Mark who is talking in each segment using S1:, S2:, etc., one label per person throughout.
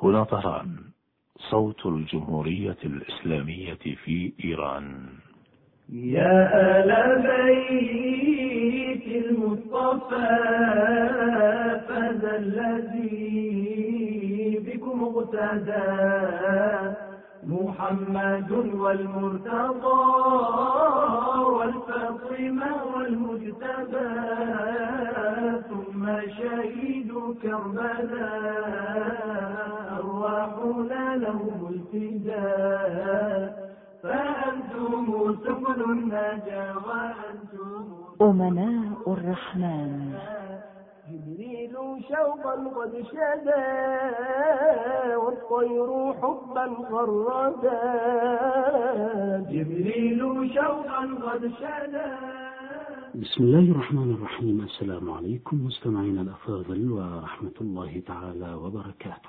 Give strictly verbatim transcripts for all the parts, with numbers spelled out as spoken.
S1: هنا طهران، صوت الجمهورية الإسلامية في إيران.
S2: يا آل بيت المصطفى فاز الذي بكم اغتدى، محمد والمرتضى والفاطمة والمجتبى، ثم شهيد كربلاء أرواحنا لهم الفداء، فأنتم سبل النجاة وأنتم
S3: أمناء الرحمن.
S2: جبريل شوقا قد شدا والطير حبا غردا، جبريل شوقا قد شدا.
S4: بسم الله الرحمن الرحيم. السلام عليكم مستمعينا الأفاضل ورحمة الله تعالى وبركاته.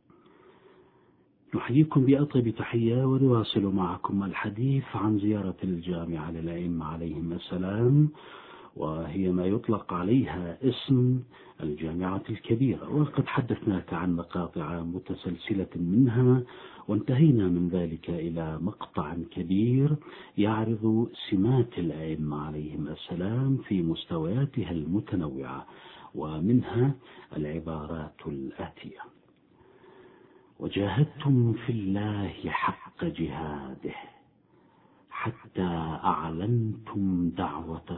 S4: نحييكم بأطيب تحية ونواصل معكم الحديث عن زيارة الجامعة للأئمة عليهم السلام، وهي ما يطلق عليها اسم الجامعة الكبيرة، وقد حدثناك عن مقاطع متسلسلة منها، وانتهينا من ذلك إلى مقطع كبير يعرض سمات الأئمة عليهم السلام في مستوياتها المتنوعة، ومنها العبارات الآتية: وجاهدتم في الله حق جهاده حتى أعلنتم دعوته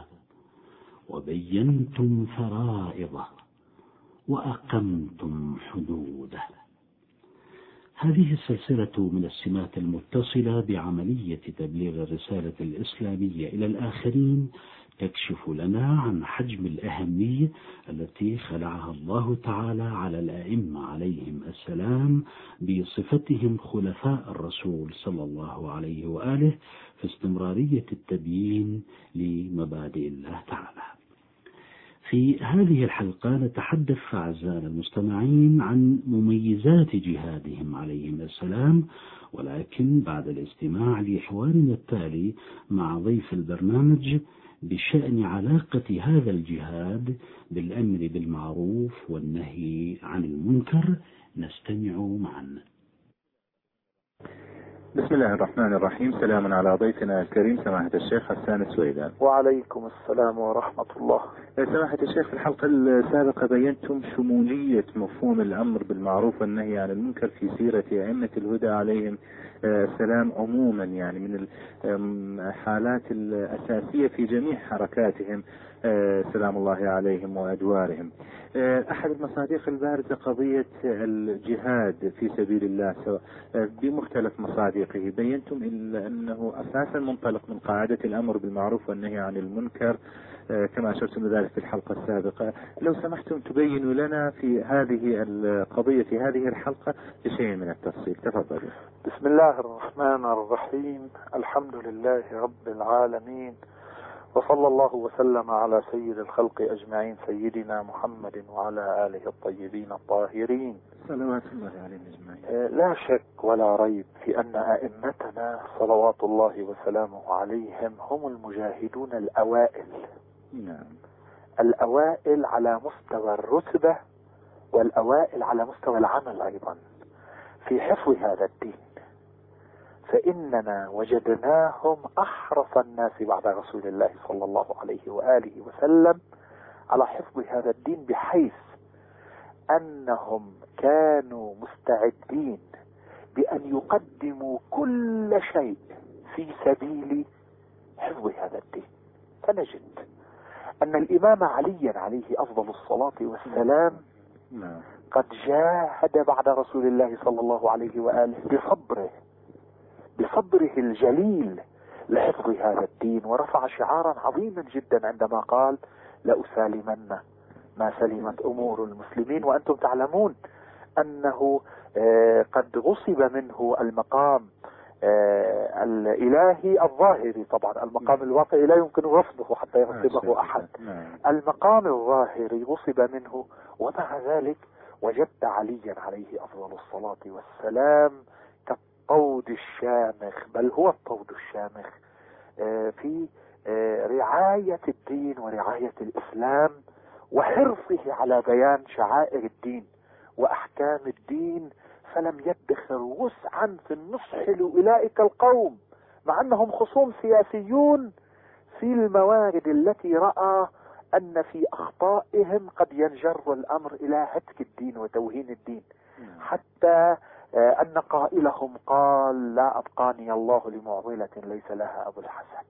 S4: وبينتم فرائضه وأقمتم حدوده. هذه السلسلة من السمات المتصلة بعملية تبليغ الرسالة الإسلامية إلى الآخرين تكشف لنا عن حجم الأهمية التي خلعها الله تعالى على الأئمة عليهم السلام بصفتهم خلفاء الرسول صلى الله عليه وآله في استمرارية التبيين لمبادئ الله تعالى. في هذه الحلقة نتحدث أعزائنا المستمعين عن مميزات جهادهم عليهم السلام، ولكن بعد الاستماع لحوارنا التالي مع ضيف البرنامج بشأن علاقة هذا الجهاد بالأمر بالمعروف والنهي عن المنكر، نستمع معا.
S5: بسم الله الرحمن الرحيم. سلام على ضيفنا الكريم سماحة الشيخ حسان السويدان.
S6: وعليكم السلام ورحمة الله.
S5: سماحة الشيخ، في الحلقة السابقة بينتم شمولية مفهوم الأمر بالمعروف والنهي عن المنكر في سيرة أئمة الهدى عليهم السلام عموما، يعني من الحالات الأساسية في جميع حركاتهم سلام الله عليهم وأدوارهم. أحد المصادق البارزة قضية الجهاد في سبيل الله بمختلف مصادقه. بينتم إلا أنه أساسا منطلق من قاعدة الأمر بالمعروف والنهي عن المنكر كما أشرتم ذلك في الحلقة السابقة. لو سمحتم تبينوا لنا في هذه القضية في هذه الحلقة بشيء من التفصيل، تفضل.
S6: بسم الله الرحمن الرحيم. الحمد لله رب العالمين، وصلى الله وسلم على سيد الخلق أجمعين سيدنا محمد وعلى آله الطيبين الطاهرين
S5: صلوات الله عليهم أجمعين.
S6: لا شك ولا ريب في أن أئمتنا صلوات الله وسلامه عليهم هم المجاهدون الأوائل.
S5: نعم.
S6: الأوائل على مستوى الرتبة والأوائل على مستوى العمل أيضا في حفظ هذا الدين، فإننا وجدناهم أحرص الناس بعد رسول الله صلى الله عليه وآله وسلم على حفظ هذا الدين، بحيث أنهم كانوا مستعدين بأن يقدموا كل شيء في سبيل حفظ هذا الدين. فنجد أن الإمام علي عليه أفضل الصلاة والسلام قد جاهد بعد رسول الله صلى الله عليه وآله بصبره بصبره الجليل لحفظ هذا الدين، ورفع شعارا عظيما جدا عندما قال: لأسالمن ما سلمت أمور المسلمين. وأنتم تعلمون أنه قد غصب منه المقام الإلهي الظاهري، طبعا المقام الواقعي لا يمكن رفضه حتى يغصبه أحد. المقام الظاهري غصب منه، ومع ذلك وجدت عليا عليه أفضل الصلاة والسلام كالطود الشامخ، بل هو الطود الشامخ في رعاية الدين ورعاية الإسلام وحرصه على بيان شعائر الدين وأحكام الدين فلم يدخر وسعا في النصح لأولئك القوم، مع أنهم خصوم سياسيون، في الموارد التي رأى أن في أخطائهم قد ينجر الأمر إلى هتك الدين وتوهين الدين، حتى أن قائلهم قال: لا أبقاني الله لمعضلة ليس لها أبو الحسن.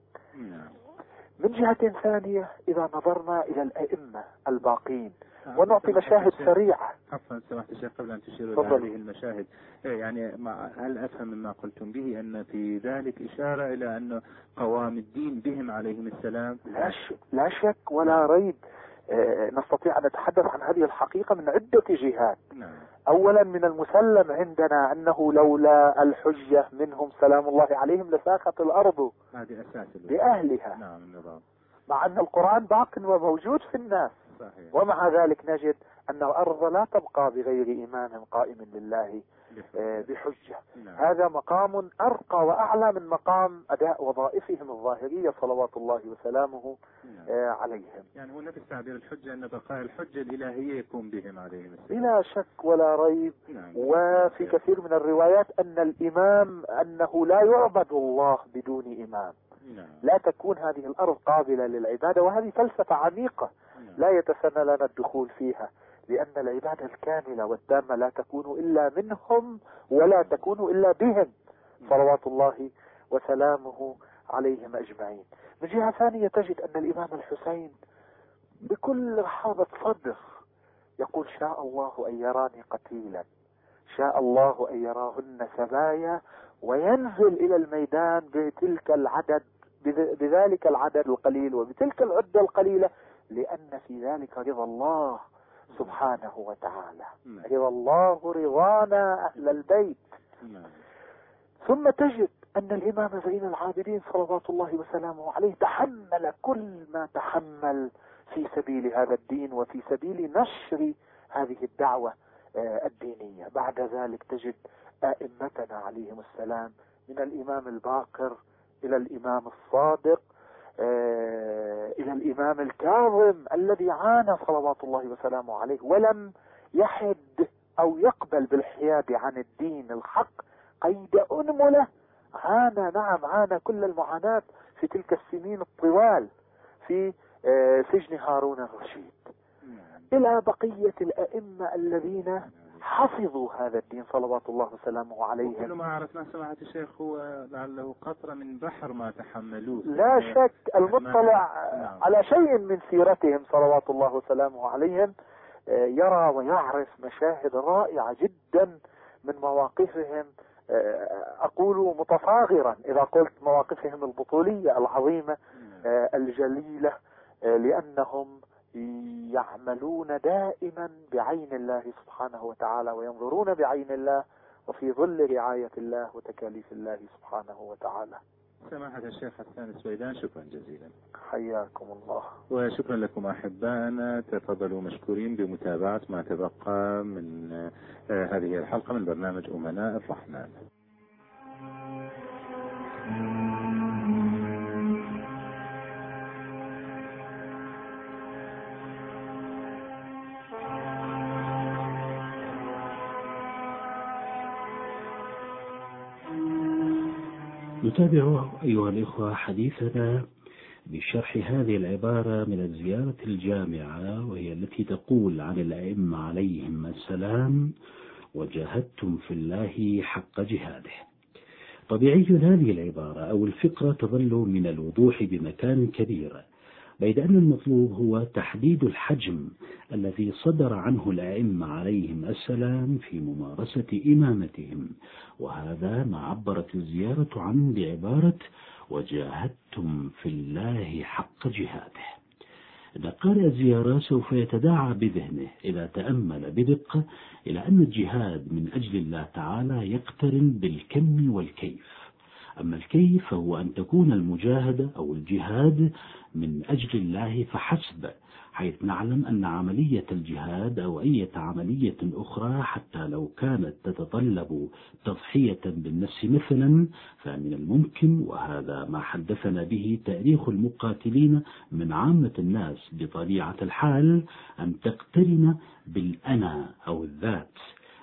S6: من جهة ثانية، إذا نظرنا إلى الأئمة الباقين ونعطي مشاهد سريعة.
S5: عفوا سمحت الشيخ، قبل أن تشيروا إلى هذه المشاهد، يعني هل أفهم مما قلتم به أن في ذلك إشارة إلى أن قوام الدين بهم عليهم السلام؟
S6: لا شك, لا شك ولا ريب. آه نستطيع أن نتحدث عن هذه الحقيقة من عدة جهات.
S5: نعم.
S6: أولا، من المسلم عندنا أنه لولا الحجة منهم سلام الله عليهم لساقت الأرض بأهلها.
S5: نعم النظام.
S6: مع أن القرآن باق وموجود في الناس.
S5: صحيح.
S6: ومع ذلك نجد أن الأرض لا تبقى بغير إمام قائم لله بحجة.
S5: نعم.
S6: هذا مقام أرقى وأعلى من مقام أداء وظائفهم الظاهرية صلوات الله وسلامه
S5: نعم.
S6: عليهم.
S5: يعني هو نفس تعبير الحجة أن بقاء الحجة الإلهية يكون بهم عليهم السلام.
S6: بلا شك ولا ريب.
S5: نعم.
S6: وفي كثير من الروايات أن الإمام أنه لا يعبد الله بدون إمام.
S5: نعم.
S6: لا تكون هذه الأرض قابلة للعبادة، وهذه فلسفة عميقة لا يتسنى لنا الدخول فيها، لأن العبادة الكاملة والتامة لا تكون إلا منهم ولا تكون إلا بهم صلوات الله وسلامه عليهم أجمعين. من جهة ثانية تجد أن الإمام الحسين بكل رحابة صدر يقول: شاء الله أن يراني قتيلا، شاء الله أن يراهن سبايا، وينزل إلى الميدان بتلك العدد بذلك العدد القليل وبتلك العدة القليلة، لأن في ذلك رضا الله سبحانه وتعالى. رضا الله رضانا أهل البيت. ثم تجد أن الإمام زين العابدين صلوات الله وسلامه عليه تحمل كل ما تحمل في سبيل هذا الدين وفي سبيل نشر هذه الدعوة الدينية. بعد ذلك تجد أئمتنا عليهم السلام من الإمام الباقر إلى الإمام الصادق إلى الإمام الكاظم الذي عانى صلوات الله وسلامه عليه ولم يحد أو يقبل بالحياد عن الدين الحق قيد أنملة. عانى، نعم عانى كل المعاناة في تلك السنين الطوال في سجن هارون الرشيد، إلى بقية الأئمة الذين حفظوا هذا الدين صلوات الله وسلامه عليهم.
S5: كل ما عرفنا سماحة الشيخ هو لعله قطرة من بحر ما تحملوه.
S6: لا شك. المطلع على شيء من سيرتهم صلوات الله وسلامه عليهم يرى ويعرف مشاهد رائعة جدا من مواقفهم. أقول متصاغرا إذا قلت مواقفهم البطولية العظيمة الجليلة، لأنهم يعملون دائما بعين الله سبحانه وتعالى وينظرون بعين الله وفي ظل رعاية الله وتكاليف الله سبحانه وتعالى.
S5: سماحة الشيخ حسان السويدان، شكرا جزيلا.
S6: حياكم الله.
S5: وشكرا لكم أحبائنا، تفضلوا مشكورين بمتابعة ما تبقى من هذه الحلقة من برنامج أمناء الرحمن.
S4: نتابع أيها الإخوة حديثنا بشرح هذه العبارة من الزيارة الجامعة، وهي التي تقول عن الأئمة عليهم السلام: وجاهدتم في الله حق جهاده. طبيعي هذه العبارة أو الفكرة تظل من الوضوح بمكان كبير، بيد أن المطلوب هو تحديد الحجم الذي صدر عنه الأئمة عليهم السلام في ممارسة إمامتهم، وهذا ما عبرت الزيارة عنه بعبارة: وجاهدتم في الله حق جهاده. إذا قارئ الزيارة سوف يتداعى بذهنه إذا تأمل بدقة إلى أن الجهاد من أجل الله تعالى يقترن بالكم والكيف. أما الكيف فهو أن تكون المجاهدة أو الجهاد من أجل الله فحسب، حيث نعلم أن عملية الجهاد أو أي عملية أخرى حتى لو كانت تتطلب تضحية بالنفس مثلا، فمن الممكن، وهذا ما حدثنا به تاريخ المقاتلين من عامة الناس بطبيعة الحال، أن تقترن بالأنا أو الذات،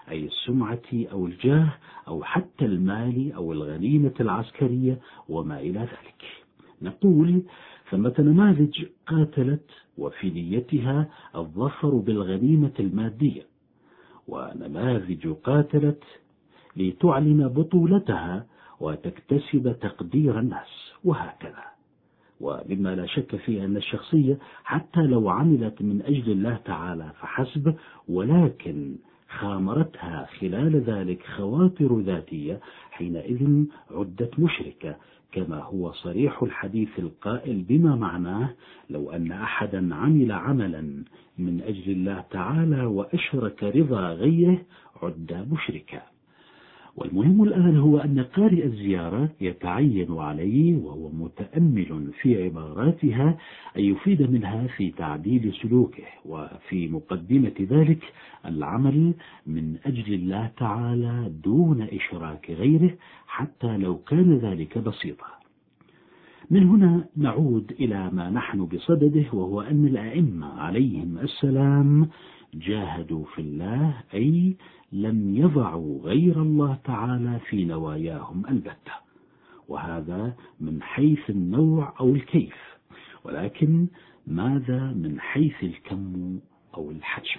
S4: أي السمعة أو الجاه أو حتى المال أو الغنيمة العسكرية وما إلى ذلك. نقول ثمة نماذج قاتلت وفي نيتها الظفر بالغنيمة المادية، ونماذج قاتلت لتعلن بطولتها وتكتسب تقدير الناس، وهكذا. ومما لا شك فيه أن الشخصية حتى لو عملت من أجل الله تعالى فحسب، ولكن خامرتها خلال ذلك خواطر ذاتية، حينئذ عدت مشركة، كما هو صريح الحديث القائل بما معناه: لو أن أحدا عمل عملا من أجل الله تعالى وأشرك رضا غيره عد مشركا. والمهم الآن هو أن قارئ الزيارة يتعين عليه وهو متأمل في عباراتها أن يفيد منها في تعديل سلوكه، وفي مقدمة ذلك العمل من أجل الله تعالى دون إشراك غيره حتى لو كان ذلك بسيطا. من هنا نعود إلى ما نحن بصدده، وهو أن الأئمة عليهم السلام جاهدوا في الله، أي لم يضعوا غير الله تعالى في نواياهم البتة، وهذا من حيث النوع أو الكيف. ولكن ماذا من حيث الكم أو الحجم؟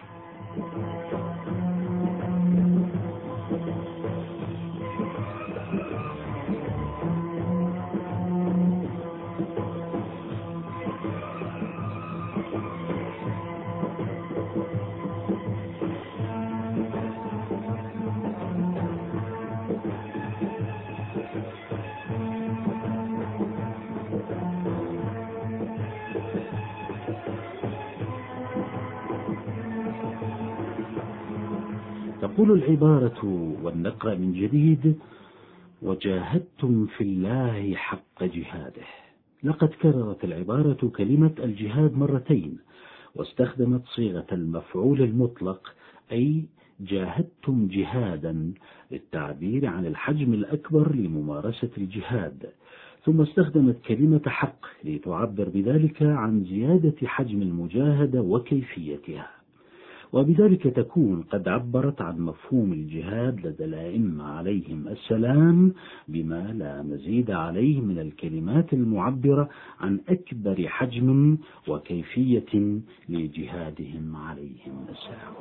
S4: تقول العبارة، والنقرأ من جديد: وجاهدتم في الله حق جهاده. لقد كررت العبارة كلمة الجهاد مرتين، واستخدمت صيغة المفعول المطلق، أي جاهدتم جهادا، للتعبير عن الحجم الأكبر لممارسة الجهاد، ثم استخدمت كلمة حق لتعبر بذلك عن زيادة حجم المجاهدة وكيفيتها، وبذلك تكون قد عبرت عن مفهوم الجهاد لدى الأئمة عليهم السلام بما لا مزيد عليه من الكلمات المعبرة عن أكبر حجم وكيفية لجهادهم عليهم السلام.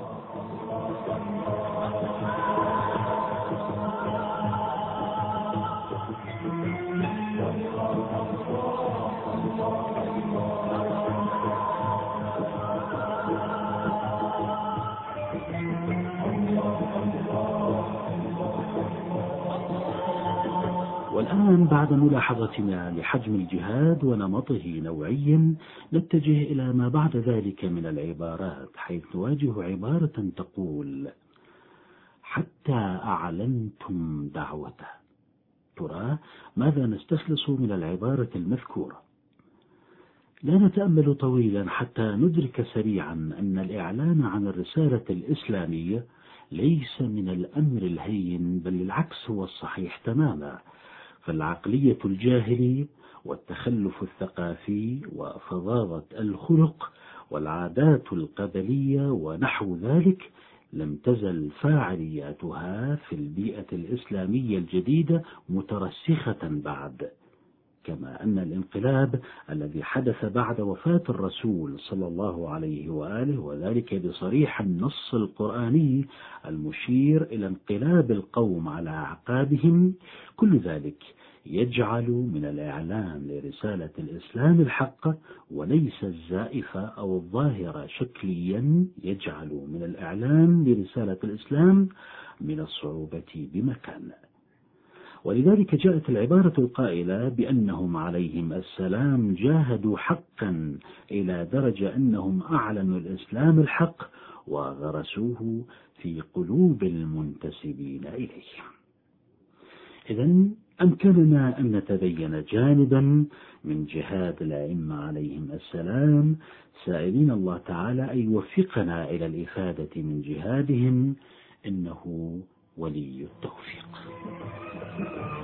S4: والآن بعد ملاحظتنا لحجم الجهاد ونمطه نوعيا، نتجه إلى ما بعد ذلك من العبارات، حيث نواجه عبارة تقول: حتى أعلنتم دعوته. ترى ماذا نستخلص من العبارة المذكورة؟ لا نتأمل طويلا حتى ندرك سريعا أن الإعلان عن الرسالة الإسلامية ليس من الأمر الهين، بل العكس هو الصحيح تماما. فالعقلية الجاهلية والتخلف الثقافي وفظاظة الخلق والعادات القبلية ونحو ذلك لم تزل فاعلياتها في البيئة الإسلامية الجديدة مترسخة بعد، كما أن الانقلاب الذي حدث بعد وفاة الرسول صلى الله عليه وآله، وذلك بصريح النص القرآني المشير إلى انقلاب القوم على أعقابهم، كل ذلك يجعل من الإعلان لرسالة الإسلام الحق وليس الزائفة أو الظاهرة شكليا، يجعل من الإعلان لرسالة الإسلام من الصعوبة بمكان. ولذلك جاءت العبارة القائلة بأنهم عليهم السلام جاهدوا حقا إلى درجة أنهم أعلنوا الإسلام الحق وغرسوه في قلوب المنتسبين إليه. إذن أمكننا أن نتبين جانبا من جهاد الأئمة عليهم السلام، سائلين الله تعالى أن يوفقنا إلى الإفادة من جهادهم، إنه ولي التوفيق.